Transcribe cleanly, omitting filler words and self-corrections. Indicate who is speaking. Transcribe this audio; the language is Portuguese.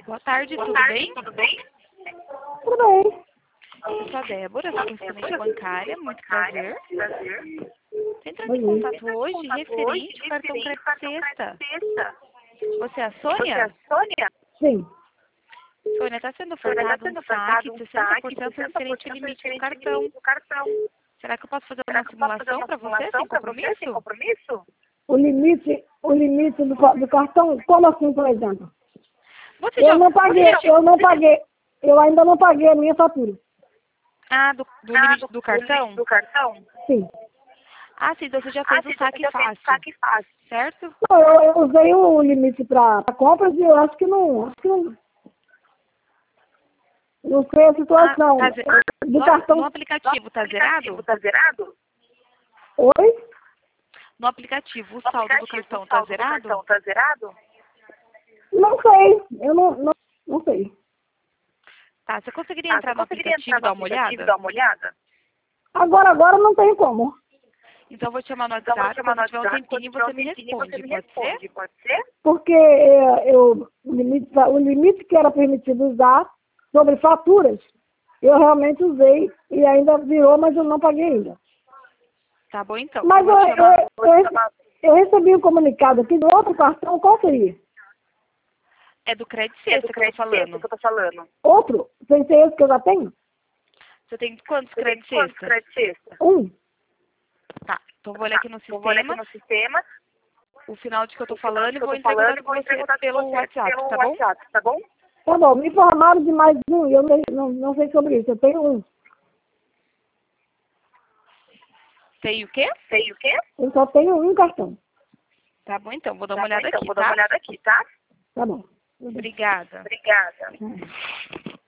Speaker 1: Boa tarde, tudo bem?
Speaker 2: Tudo bem?
Speaker 1: Eu sou a Débora, sou assistente bancária, muito prazer. Estou entrando em contato hoje referente ao cartão Crédito Sexta. Você é a Sônia?
Speaker 3: Sim.
Speaker 1: Sônia, está sendo ofertado um saque de 60% referente ao limite do cartão. Será que eu posso fazer uma simulação para você, sem compromisso?
Speaker 3: O limite do cartão, como assim, por exemplo?
Speaker 1: Você
Speaker 3: Eu não paguei. Eu ainda não paguei a minha fatura.
Speaker 1: Ah, do limite do cartão?
Speaker 3: Sim.
Speaker 1: Ah, sim, então você já fez o saque fácil, certo?
Speaker 3: Não, eu usei o limite para compras e eu acho que não sei a situação. Do cartão.
Speaker 1: No aplicativo está zerado?
Speaker 3: Oi?
Speaker 1: No aplicativo, o saldo do cartão está zerado?
Speaker 3: Não sei. Eu não sei.
Speaker 1: Tá, você conseguiria entrar no aplicativo e dar uma olhada?
Speaker 3: Agora não tem como.
Speaker 1: Então eu vou te chamar no WhatsApp, quando tiver um tempinho você me responde, pode ser?
Speaker 3: Porque o limite que era permitido usar sobre faturas, eu realmente usei e ainda virou, mas eu não paguei ainda.
Speaker 1: Tá bom, então.
Speaker 3: Mas eu recebi um comunicado aqui do outro cartão, qual seria?
Speaker 1: É do Crédito Sexta que eu tô falando.
Speaker 3: Outro? Sem ser esse que eu já tenho?
Speaker 1: Você tem quantos Crédito Sexta?
Speaker 3: Um.
Speaker 1: Tá, então vou olhar aqui no sistema. O final de que eu tô falando e vou entrar em contato com você pelo WhatsApp, tá bom?
Speaker 3: Tá bom, me informaram de mais um e eu não sei sobre isso. Eu tenho um.
Speaker 1: Tem o quê?
Speaker 3: Eu só tenho um cartão.
Speaker 1: Tá bom, então. Vou dar uma olhada aqui, tá?
Speaker 3: Tá bom.
Speaker 1: Obrigada.
Speaker 3: Hum.